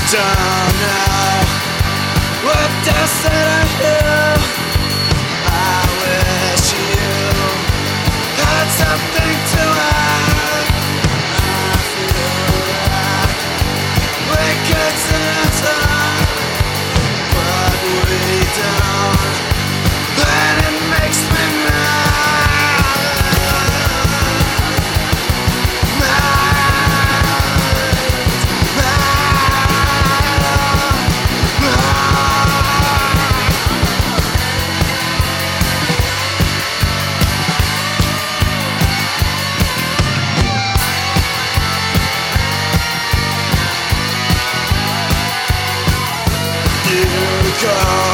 don't know what does that I hear. I wish you had something to add. I feel like we could censor, but we don't, and it makes me mad. You go